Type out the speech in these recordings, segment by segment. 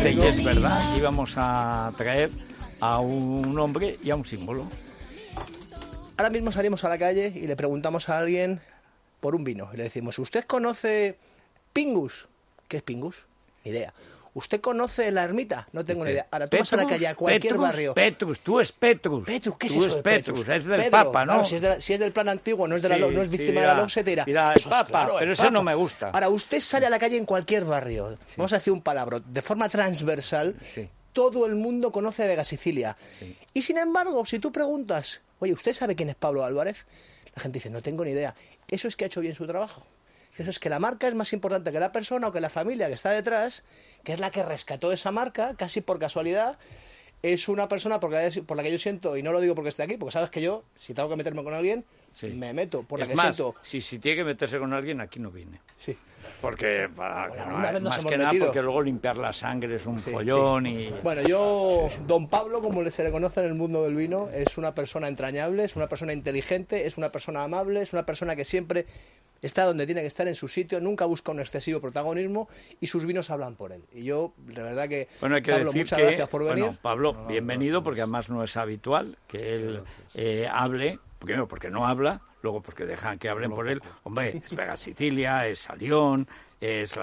Efectivamente, y es verdad, íbamos a traer a un hombre y a un símbolo. Ahora mismo salimos a la calle y le preguntamos a alguien por un vino. Y le decimos, ¿usted conoce Pingus? ¿Qué es Pingus? Ni idea. ¿Usted conoce la ermita? No tengo ni idea. Ahora tú vas a la calle a cualquier barrio. Petrus, tú es Petrus. Petrus, ¿qué es tú eso de Petrus? Petrus? Es del Pedro, Papa, ¿no? Claro, si es del plan antiguo, no es, no es víctima de la LOMSE, te dirá, Mira, el eso es Papa, claro, pero el ese Papa. no me gusta. Ahora, usted sale a la calle en cualquier barrio. Vamos a decir un palabra. De forma transversal, todo el mundo conoce a Vega Sicilia. Y sin embargo, si tú preguntas, oye, ¿usted sabe quién es Pablo Álvarez? La gente dice, no tengo ni idea. Eso es que ha hecho bien su trabajo. Eso es que la marca es más importante que la persona o que la familia que está detrás, que es la que rescató esa marca, casi por casualidad. Es una persona por la que yo siento, y no lo digo porque esté aquí, porque sabes que yo, si tengo que meterme con alguien, me meto, por la que siento. Si tiene que meterse con alguien, aquí no viene. Sí. Porque, más que nada, porque luego limpiar la sangre es un follón y... Bueno, yo, don Pablo, como se le conoce en el mundo del vino, es una persona entrañable, es una persona inteligente, es una persona amable, es una persona que siempre está donde tiene que estar, en su sitio, nunca busca un excesivo protagonismo y sus vinos hablan por él. Y yo, de verdad que, hay que Pablo, decir muchas gracias por venir. Bueno, Pablo, bienvenido, porque además no es habitual que él hable, primero porque no habla, luego porque dejan que hablen por él. Hombre, es Vega Sicilia, es Alión, es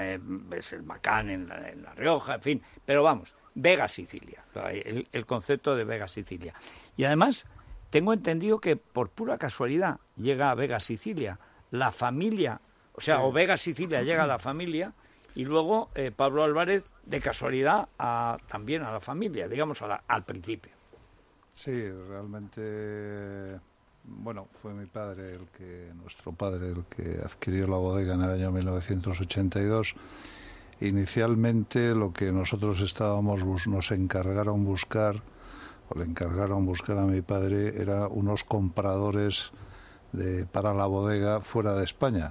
el Macán en la Rioja, en fin. Pero vamos, Vega Sicilia, el concepto de Vega Sicilia. Y además, tengo entendido que por pura casualidad llega a Vega Sicilia la familia, o Vega Sicilia llega a la familia, y luego Pablo Álvarez, de casualidad, también a la familia, digamos al principio. Sí, realmente, bueno, fue mi padre, nuestro padre, el que adquirió la bodega en el año 1982. Inicialmente lo que nosotros nos encargaron buscar, o le encargaron buscar a mi padre, era unos compradores para la bodega fuera de España.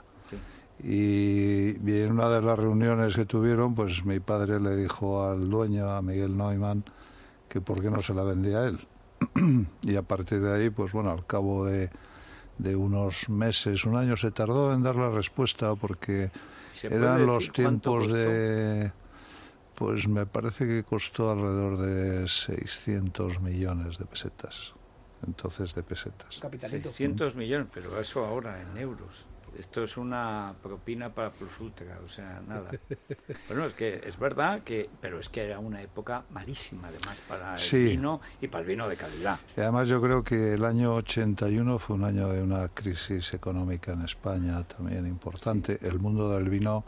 Y en una de las reuniones que tuvieron, pues mi padre le dijo al dueño, a Miguel Neumann, que por qué no se la vendía a él. Y a partir de ahí, pues bueno, al cabo de unos meses, un año, se tardó en dar la respuesta, porque eran los tiempos de... Pues me parece que costó alrededor de 600 millones de pesetas. Entonces, de pesetas. Capitalito. 600 millones, pero eso ahora en euros. Esto es una propina para Plus Ultra, o sea, nada. Bueno, es que es verdad pero es que era una época malísima, además, para el vino y para el vino de calidad. Y además yo creo que el año 81 fue un año de una crisis económica en España también importante. El mundo del vino,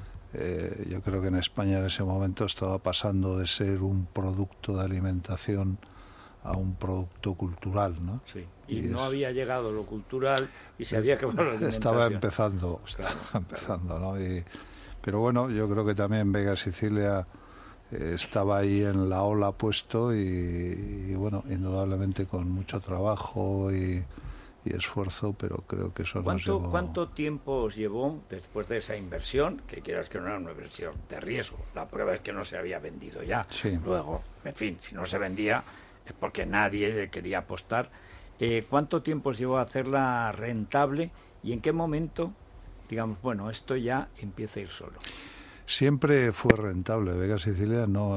yo creo que en España en ese momento estaba pasando de ser un producto de alimentación a un producto cultural, ¿no? Sí, y no había llegado lo cultural y se había acabado la alimentación. Estaba empezando, ¿no? Pero bueno, yo creo que también Vega Sicilia estaba ahí en la ola puesto y bueno, indudablemente con mucho trabajo y esfuerzo, pero creo que eso nos llevó... ¿Cuánto tiempo os llevó después de esa inversión, que quieras que no era una inversión de riesgo? La prueba es que no se había vendido ya. Sí. Luego, en fin, si no se vendía es porque nadie quería apostar. ¿Cuánto tiempo os llevó a hacerla rentable y en qué momento, digamos, bueno, esto ya empieza a ir solo? Siempre fue rentable. Vega Sicilia no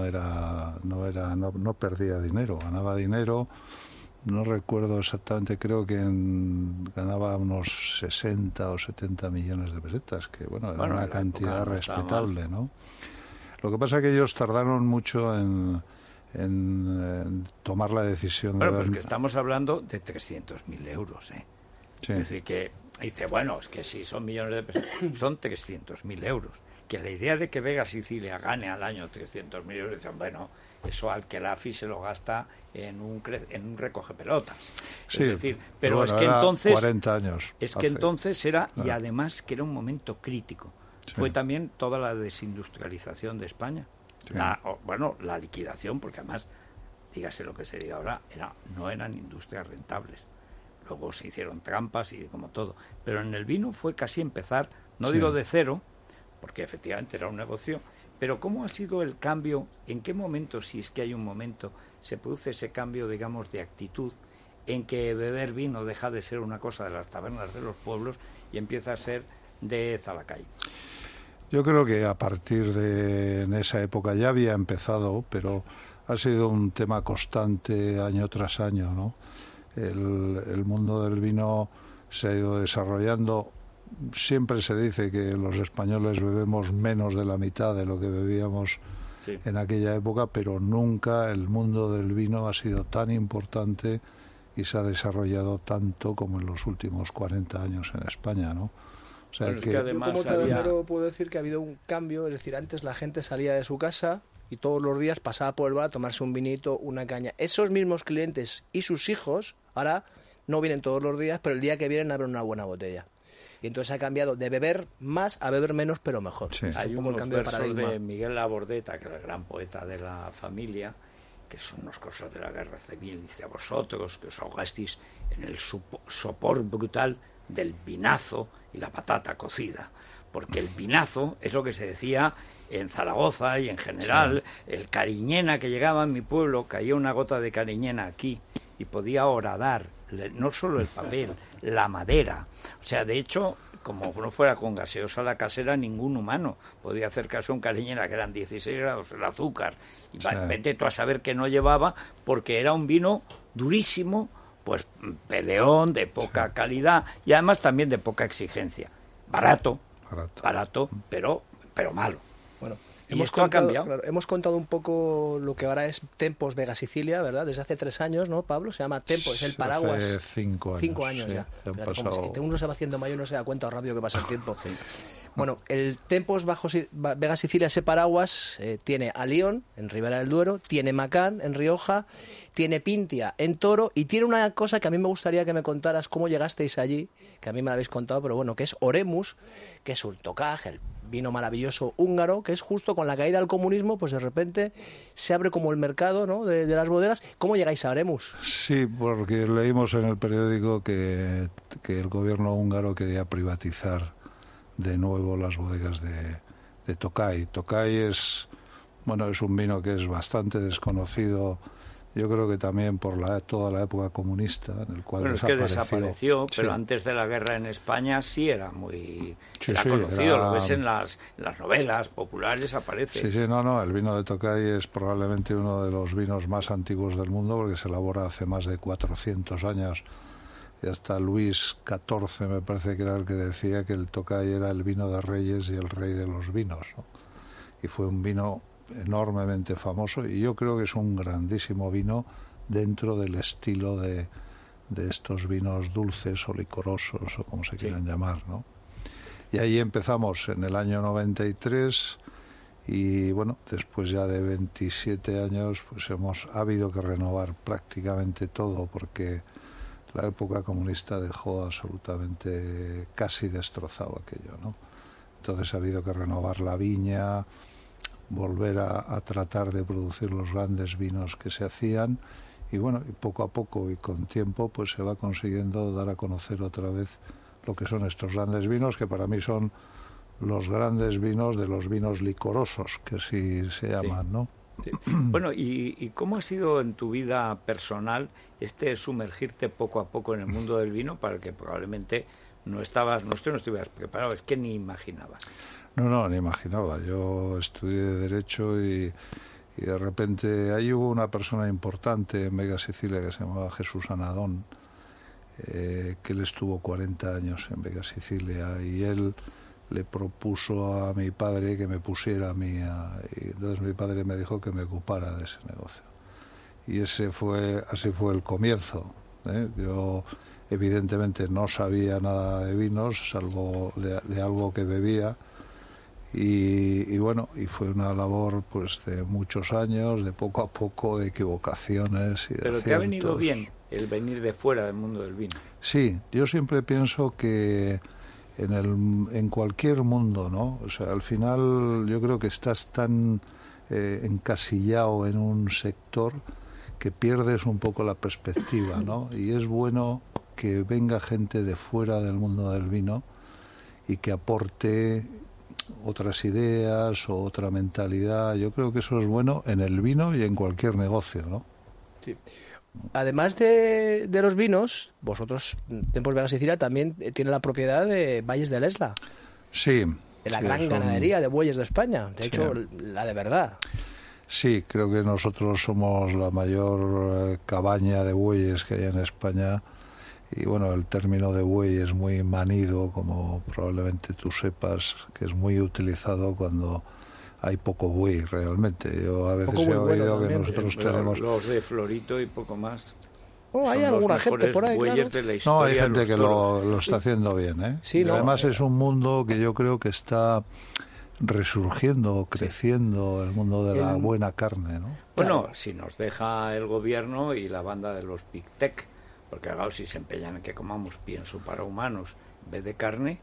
perdía dinero, ganaba dinero. No recuerdo exactamente, creo que ganaba unos 60 o 70 millones de pesetas, que bueno, era una cantidad respetable, ¿no? Lo que pasa es que ellos tardaron mucho en tomar la decisión de... Porque estamos hablando de 300.000 euros, ¿eh? Sí. Es decir, que dice, bueno, es que si son millones de pesos, son 300.000 euros. Que la idea de que Vega Sicilia gane al año 300.000 euros, dicen, bueno, eso al que la AFI se lo gasta en un recoge pelotas. Sí, es decir, pero bueno, es que entonces... 40 años. Es que entonces era, y además que era un momento crítico. Sí. Fue también toda la desindustrialización de España. Sí. La liquidación, porque además, dígase lo que se diga ahora, no eran industrias rentables. Luego se hicieron trampas y como todo. Pero en el vino fue casi empezar, no digo de cero, porque efectivamente era un negocio, pero ¿cómo ha sido el cambio? ¿En qué momento, si es que hay un momento, se produce ese cambio, digamos, de actitud en que beber vino deja de ser una cosa de las tabernas de los pueblos y empieza a ser de Zalacay? Yo creo que a partir de en esa época ya había empezado, pero ha sido un tema constante año tras año, ¿no? El mundo del vino se ha ido desarrollando. Siempre se dice que los españoles bebemos menos de la mitad de lo que bebíamos en aquella época, pero nunca el mundo del vino ha sido tan importante y se ha desarrollado tanto como en los últimos 40 años en España, ¿no? O sea, bueno, es que además yo como tabernero puedo decir que ha habido un cambio, es decir, antes la gente salía de su casa y todos los días pasaba por el bar a tomarse un vinito, una caña. Esos mismos clientes y sus hijos ahora no vienen todos los días, pero el día que vienen abren una buena botella. Y entonces ha cambiado de beber más a beber menos, pero mejor. Sí. Hay un poco unos el cambio de versos paradigma. de Miguel Labordeta, que era el gran poeta de la familia, que son unas cosas de la guerra civil. Dice: a vosotros que os ahogasteis en el sopor brutal del vinazo y la patata cocida. Porque el vinazo es lo que se decía en Zaragoza y en general. El cariñena que llegaba en mi pueblo, caía una gota de cariñena aquí y podía horadar no solo el papel, la madera. O sea, de hecho, como no fuera con gaseosa la casera, ningún humano podía hacer caso a un cariñena, que eran 16 grados el azúcar. Y vete tú a saber que no llevaba, porque era un vino durísimo, pues peleón, de poca calidad y además también de poca exigencia. Barato, pero malo. Bueno, y esto ha cambiado. Claro, hemos contado un poco lo que ahora es Tempos Vega Sicilia, ¿verdad? Desde hace 3 años, ¿no, Pablo? Se llama Tempos, es el paraguas. Hace 5 años. 5 años sí, ya. Claro, pasado... como es que uno se va haciendo mayor y no se da cuenta lo rápido que pasa el tiempo. Bueno, el Tempos Vega Sicilia, ese paraguas, tiene a Lión, en Ribera del Duero, tiene Macán, en Rioja, tiene Pintia, en Toro, y tiene una cosa que a mí me gustaría que me contaras cómo llegasteis allí, que a mí me la habéis contado, pero bueno, que es Oremus, que es un tocaj, el vino maravilloso húngaro, que es justo con la caída del comunismo, pues de repente se abre como el mercado, ¿no?, de las bodegas. ¿Cómo llegáis a Oremus? Sí, porque leímos en el periódico que el gobierno húngaro quería privatizar de nuevo las bodegas de Tokaj. Tokaj es un vino que es bastante desconocido, yo creo que también por toda la época comunista, en el cual desapareció, pero sí. Antes de la guerra en España sí era muy era conocido, lo ves en las novelas populares, aparece. Sí, el vino de Tokaj es probablemente uno de los vinos más antiguos del mundo, porque se elabora hace más de 400 años. Y hasta Luis XIV me parece que era el que decía que el Tokaj era el vino de reyes y el rey de los vinos, ¿no? Y fue un vino enormemente famoso, y yo creo que es un grandísimo vino dentro del estilo de estos vinos dulces o licorosos, o como se quieran llamar, ¿no? Y ahí empezamos en el año 93, y bueno, después ya de 27 años pues ha habido que renovar prácticamente todo, porque la época comunista dejó absolutamente casi destrozado aquello, ¿no? Entonces ha habido que renovar la viña, volver a tratar de producir los grandes vinos que se hacían, y bueno, y poco a poco y con tiempo pues se va consiguiendo dar a conocer otra vez lo que son estos grandes vinos, que para mí son los grandes vinos de los vinos licorosos, que así se llaman, ¿no? Sí. Bueno, ¿y cómo ha sido en tu vida personal sumergirte poco a poco en el mundo del vino, para el que probablemente no estuvieras preparado, es que ni imaginabas? No, ni imaginaba. Yo estudié Derecho y de repente ahí hubo una persona importante en Vega Sicilia que se llamaba Jesús Anadón, que él estuvo 40 años en Vega Sicilia, y él le propuso a mi padre que me pusiera a mí, y entonces mi padre me dijo que me ocupara de ese negocio. Y así fue el comienzo, ¿eh? Yo evidentemente no sabía nada de vinos, salvo de algo que bebía, y bueno, y fue una labor pues de muchos años, de poco a poco, de equivocaciones y de Pero aciertos. ¿te ha venido bien el venir de fuera del mundo del vino? Sí, yo siempre pienso que en cualquier mundo, ¿no? O sea, al final yo creo que estás tan encasillado en un sector que pierdes un poco la perspectiva, ¿no? Y es bueno que venga gente de fuera del mundo del vino y que aporte otras ideas o otra mentalidad. Yo creo que eso es bueno en el vino y en cualquier negocio, ¿no? Sí. Además de los vinos, vosotros, Tempos Vega Sicilia, también tiene la propiedad de Valles del Esla. Sí, la gran ganadería de bueyes de España, de hecho, la de verdad. Sí, creo que nosotros somos la mayor cabaña de bueyes que hay en España. Y bueno, el término de buey es muy manido, como probablemente tú sepas, que es muy utilizado cuando hay poco buey realmente. Yo a veces he oído que nosotros tenemos... Los de Florito y poco más. Hay alguna gente por ahí, claro. No, hay gente que lo está haciendo bien, ¿eh? Sí, además es un mundo que yo creo que está resurgiendo, creciendo, el mundo de la buena carne, ¿no? Bueno, si nos deja el gobierno y la banda de los Big Tech, porque claro, si se empeñan en que comamos pienso para humanos en vez de carne.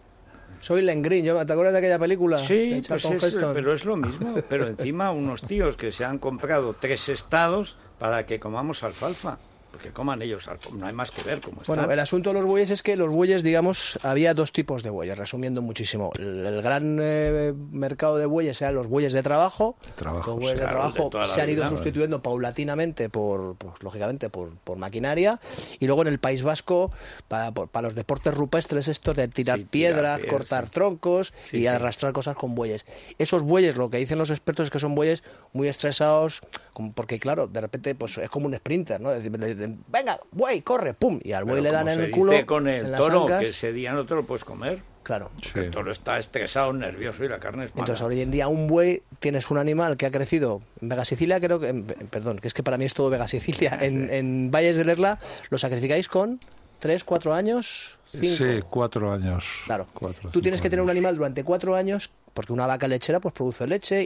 Soy Len Green, ¿te acuerdas de aquella película? Sí, pues pero es lo mismo, pero encima unos tíos que se han comprado 3 estados para que comamos alfalfa. Que coman ellos, no hay más que ver cómo están. Bueno, el asunto de los bueyes es que los bueyes, digamos, había 2 tipos de bueyes, resumiendo muchísimo. El gran mercado de bueyes eran los bueyes de trabajo. Los bueyes de trabajo se han ido sustituyendo paulatinamente lógicamente por maquinaria. Y luego en el País Vasco, para los deportes rupestres estos de tirar piedras, cortar troncos y arrastrar cosas con bueyes. Esos bueyes, lo que dicen los expertos es que son bueyes muy estresados, porque claro, de repente pues es como un sprinter, ¿no? Es decir, venga, buey, corre, pum, y al buey le dan en el culo. Con el toro, que ese día no te lo puedes comer. Claro. El toro está estresado, nervioso y la carne es mala. Entonces, hoy en día, un buey, tienes un animal que ha crecido en Vega Sicilia, creo que, perdón, que es que para mí es todo Vega Sicilia, en Valles del Erla, lo sacrificáis con 3, 4 años, 5. Sí, 4 años. Claro. Tú tienes que tener un animal durante 4 años, porque una vaca lechera pues produce leche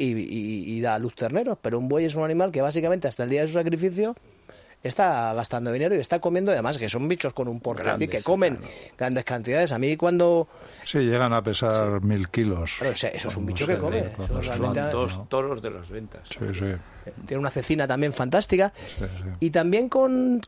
y da a luz terneros, pero un buey es un animal que básicamente hasta el día de su sacrificio está gastando dinero y está comiendo, además que son bichos con un porte, así que comen grandes cantidades. A mí cuando... Sí, llegan a pesar 1000 kilos. Claro, eso es un bicho que come. Son 2 toros de las ventas. Sí, sí. Tiene una cecina también fantástica. Sí. Y también con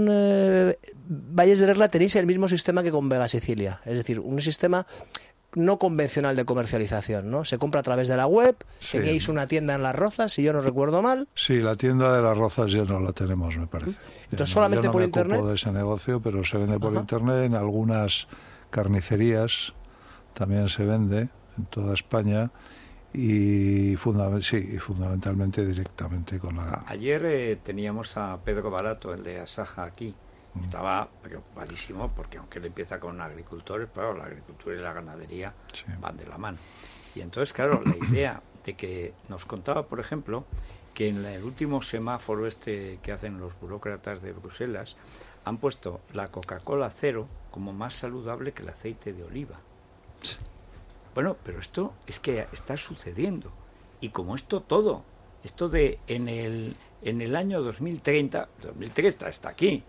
Valles del Erla tenéis el mismo sistema que con Vega Sicilia. Es decir, un sistema no convencional de comercialización, ¿no? Se compra a través de la web, teníais una tienda en Las Rozas, si yo no recuerdo mal. Sí, la tienda de Las Rozas ya no la tenemos, me parece. Entonces, solamente por internet. Yo no me ocupo de ese negocio, pero se vende por internet, en algunas carnicerías también se vende, en toda España, y fundamentalmente directamente con la... Ayer teníamos a Pedro Barato, el de Asaja, aquí. Estaba preocupadísimo porque aunque él empieza con agricultores, pero la agricultura y la ganadería van de la mano. Y entonces, claro, la idea de que nos contaba, por ejemplo, que en el último semáforo que hacen los burócratas de Bruselas, han puesto la Coca-Cola cero como más saludable que el aceite de oliva. Sí. Bueno, pero esto es que está sucediendo. Y como esto de en el año 2030 está aquí,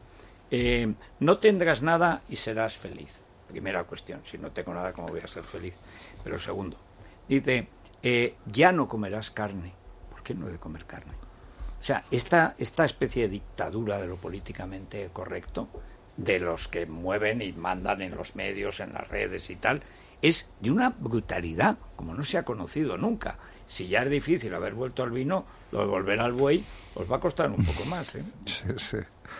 no tendrás nada y serás feliz. Primera cuestión, si no tengo nada, ¿cómo voy a ser feliz? Pero segundo, dice, ya no comerás carne. ¿Por qué no he de comer carne? O sea, esta especie de dictadura de lo políticamente correcto, de los que mueven y mandan en los medios, en las redes y tal, es de una brutalidad como no se ha conocido nunca. Si ya es difícil haber vuelto al vino, lo de volver al buey os va a costar un poco más, ¿eh? Sí.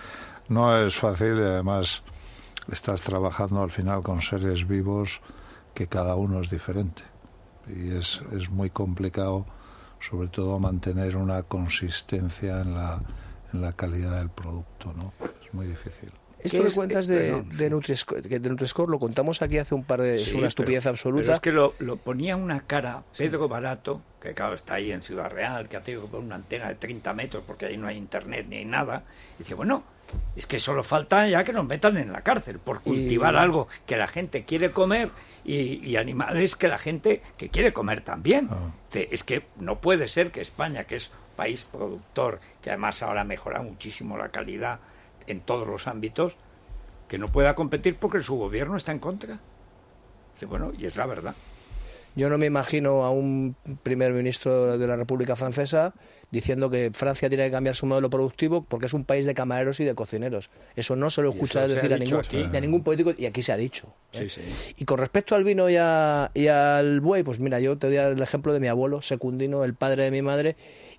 No es fácil y además estás trabajando al final con seres vivos que cada uno es diferente. Y es muy complicado, sobre todo, mantener una consistencia en la calidad del producto, ¿no? Es muy difícil. Esto que cuentas de Nutri-Score lo contamos aquí hace un par de... es una estupidez absoluta. Pero es que lo ponía una cara Pedro Barato, que claro está ahí en Ciudad Real, que ha tenido que poner una antena de 30 metros porque ahí no hay internet ni hay nada. Y dice, bueno, es que solo falta ya que nos metan en la cárcel por cultivar algo que la gente quiere comer y animales que la gente que quiere comer también. Es que no puede ser que España, que es un país productor, que además ahora ha mejorado muchísimo la calidad en todos los ámbitos, que no pueda competir porque su gobierno está en contra. Sí, bueno, y es la verdad. Yo no me imagino a un primer ministro de la República Francesa diciendo que Francia tiene que cambiar su modelo productivo porque es un país de camareros y de cocineros. Eso no se lo escucha decir a ningún político, y aquí se ha dicho. Sí. Y con respecto al vino y al buey, pues mira, yo te doy el ejemplo de mi abuelo Secundino, el padre de mi madre,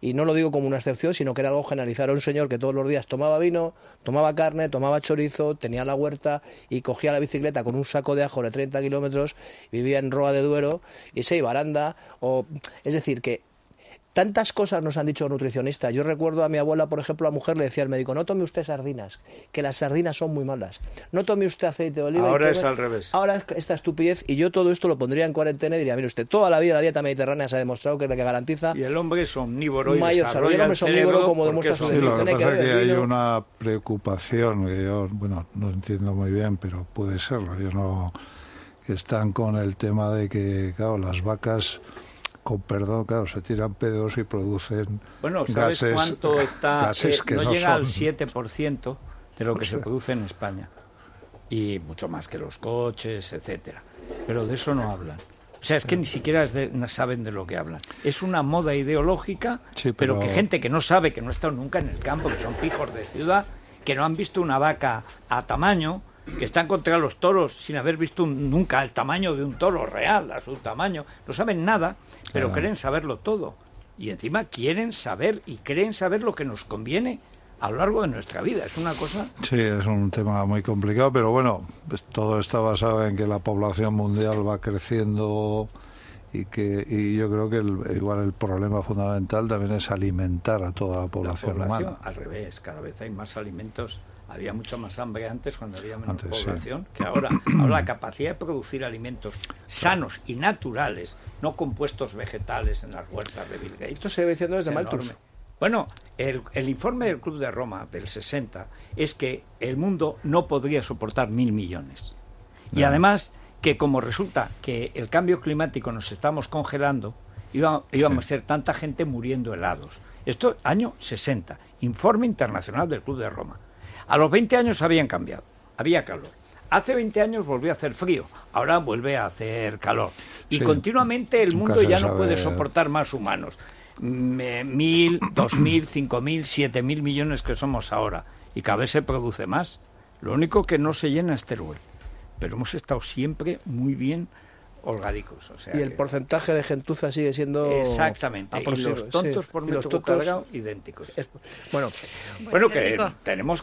y no lo digo como una excepción, sino que era algo generalizado. Era un señor que todos los días tomaba vino, tomaba carne, tomaba chorizo, tenía la huerta y cogía la bicicleta con un saco de ajo de 30 kilómetros, vivía en Roa de Duero y se iba a Aranda. Es decir, que tantas cosas nos han dicho nutricionistas. Yo recuerdo a mi abuela, por ejemplo, la mujer le decía al médico: no tome usted sardinas, que las sardinas son muy malas. No tome usted aceite de oliva. Ahora es al revés. Ahora es esta estupidez, y yo todo esto lo pondría en cuarentena y diría: mire usted, toda la vida la dieta mediterránea se ha demostrado que es la que garantiza. Y el hombre es omnívoro y mayor desarrolla el hombre es omnívoro, como demuestra su definición. Lo que pasa es que hay vino. una preocupación que yo, bueno, no entiendo muy bien, pero puede serlo. Yo no... Están con el tema de que, claro, las vacas, con perdón, claro, se tiran pedos y producen bueno, ¿sabes gases, cuánto está? gases que no no llega al son. 7% de lo que se produce en España. Y mucho más que los coches, etcétera. Pero de eso no hablan. O sea, es que ni siquiera saben de lo que hablan. Es una moda ideológica, sí, pero que gente que no sabe, que no ha estado nunca en el campo, que son pijos de ciudad, que no han visto una vaca a tamaño, que están contra los toros sin haber visto nunca el tamaño de un toro real, a su tamaño. No saben nada, pero creen saberlo todo. Y encima quieren saber y creen saber lo que nos conviene a lo largo de nuestra vida. Es una cosa... Sí, es un tema muy complicado, pero bueno, pues todo está basado en que la población mundial va creciendo y yo creo que igual el problema fundamental también es alimentar a toda la población humana. Al revés, cada vez hay más alimentos. Había mucha más hambre antes, cuando había menos población, que ahora. Ahora la capacidad de producir alimentos sanos y naturales, no compuestos vegetales en las huertas de Bill Gates. Esto se ve diciendo desde Malthus. Enorme. Bueno, el informe del Club de Roma del 60 es que el mundo no podría soportar 1.000 millones. Y además que, como resulta que el cambio climático nos estamos congelando, íbamos a ser tanta gente muriendo helados. Esto año 60, informe internacional del Club de Roma. A los 20 años habían cambiado, había calor. Hace 20 años volvió a hacer frío, ahora vuelve a hacer calor. Y continuamente el mundo ya no puede soportar más humanos. 1.000, 2.000, 5.000, 7.000 millones que somos ahora. Y cada vez se produce más. Lo único que no se llena es Teruel. Pero hemos estado siempre muy bien holgadicos. O sea, y el porcentaje de gentuza sigue siendo... Exactamente. Y los tontos por metro cuadrado idénticos. Bueno, que tenemos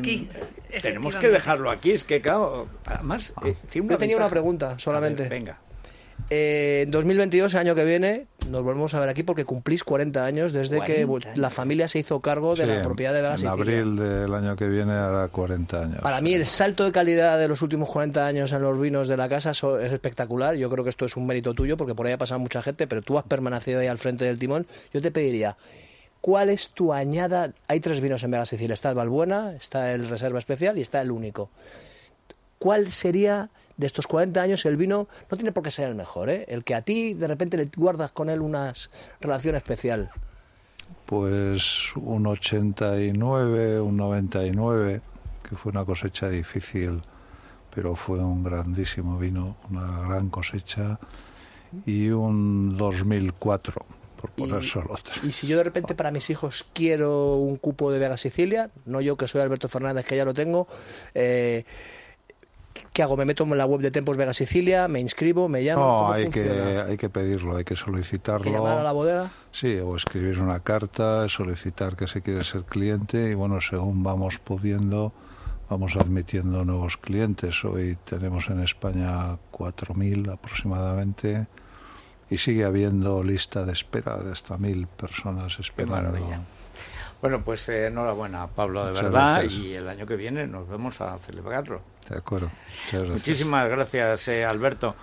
que dejarlo aquí. Es que, claro, además... yo tenía una pregunta solamente. Ver, venga. En 2022, el año que viene, nos volvemos a ver aquí porque cumplís 40 años desde que la familia se hizo cargo de la propiedad de Vega Sicilia. En abril del año que viene hará 40 años. Para mí el salto de calidad de los últimos 40 años en los vinos de la casa es espectacular. Yo creo que esto es un mérito tuyo porque por ahí ha pasado mucha gente, pero tú has permanecido ahí al frente del timón. Yo te pediría, ¿cuál es tu añada? Hay 3 vinos en Vega Sicilia. Está el Valbuena, está el Reserva Especial y está el Único. ¿Cuál sería de estos 40 años el vino? No tiene por qué ser el mejor, ¿eh? El que a ti de repente le guardas con él una relación especial. Pues un 89, un 99, que fue una cosecha difícil, pero fue un grandísimo vino, una gran cosecha, y un 2004, por poner solo 3. Y si yo de repente para mis hijos quiero un cupo de Vega Sicilia, no yo que soy Alberto Fernández, que ya lo tengo, ¿qué hago? ¿Me meto en la web de Tempos Vega Sicilia? ¿Me inscribo? ¿Me llamo? No, hay que pedirlo, hay que solicitarlo. ¿Llamar a la bodega? Sí, o escribir una carta, solicitar que se quiere ser cliente y bueno, según vamos pudiendo, vamos admitiendo nuevos clientes. Hoy tenemos en España 4.000 aproximadamente y sigue habiendo lista de espera de hasta 1.000 personas esperando. Qué maravilla. Bueno, pues enhorabuena, Pablo, de Muchas verdad, gracias. y el año que viene nos vemos a celebrarlo. De acuerdo. Muchas gracias. Muchísimas gracias, Alberto.